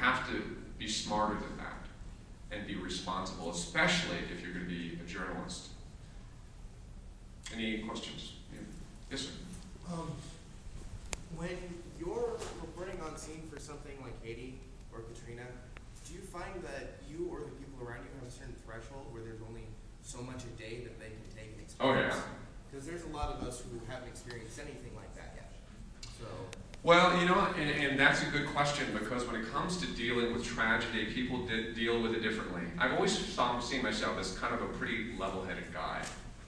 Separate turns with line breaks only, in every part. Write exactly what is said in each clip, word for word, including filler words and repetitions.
have to be smarter than that and be responsible, especially if you're going to be a journalist. Any questions? Yeah. Yes, sir.
Um, when you're reporting on scene for something like Haiti or Katrina, do you find that you or the people around you have a certain threshold where there's only so much a day that they can take and experience?
Oh, yeah.
Because there's a lot of us who haven't experienced anything like that yet. So.
Well, you know, and, and that's a good question, because when it comes to dealing with tragedy, people did deal with it differently. I've always saw, seen myself as kind of a pretty level-headed guy.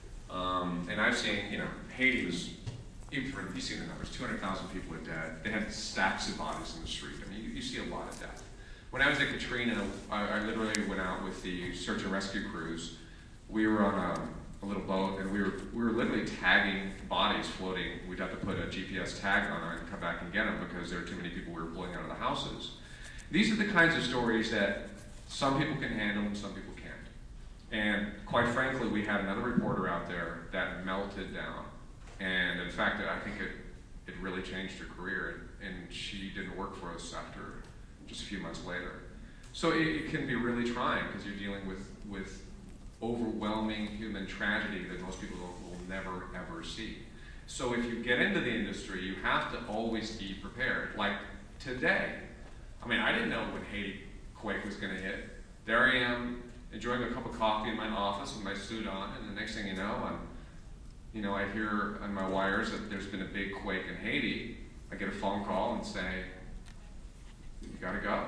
Um, and I've seen, you know, Haiti was, even for, you see the numbers, two hundred thousand people are dead. They had stacks of bodies in the street. I mean, you, you see a lot of death. When I was at Katrina, I, I literally went out with the search and rescue crews. We were on a, a little boat, and we were we were literally tagging bodies floating. We'd have to put a G P S tag on it and come back and get them because there were too many people we were pulling out of the houses. These are the kinds of stories that some people can handle and some people can't. And quite frankly, we had another reporter out there that melted down. And in fact, I think it, it really changed her career. And, and she didn't work for us after just a few months later. So it, it can be really trying because you're dealing with, with overwhelming human tragedy that most people will never, ever see. So if you get into the industry, you have to always be prepared. Like today, I mean, I didn't know when Haiti quake was going to hit. There I am, enjoying a cup of coffee in my office with my suit on, and the next thing you know, I'm, you know, I hear on my wires that there's been a big quake in Haiti. I get a phone call and say, you gotta go.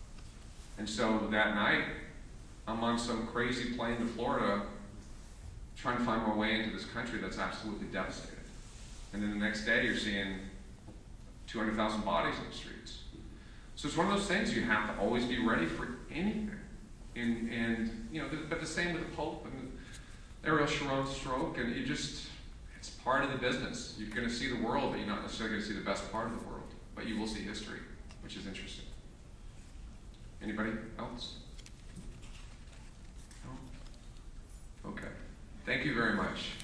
And so that night, I'm on some crazy plane to Florida, trying to find my way into this country that's absolutely devastated. And then the next day, you're seeing two hundred thousand bodies in the streets. So it's one of those things you have to always be ready for anything. And, and you know, but the same with the Pope and Ariel Sharon's stroke, and you just, it's part of the business. You're going to see the world, but you're not necessarily going to see the best part of the world. But you will see history, which is interesting. Anybody else? No? Okay. Thank you very much.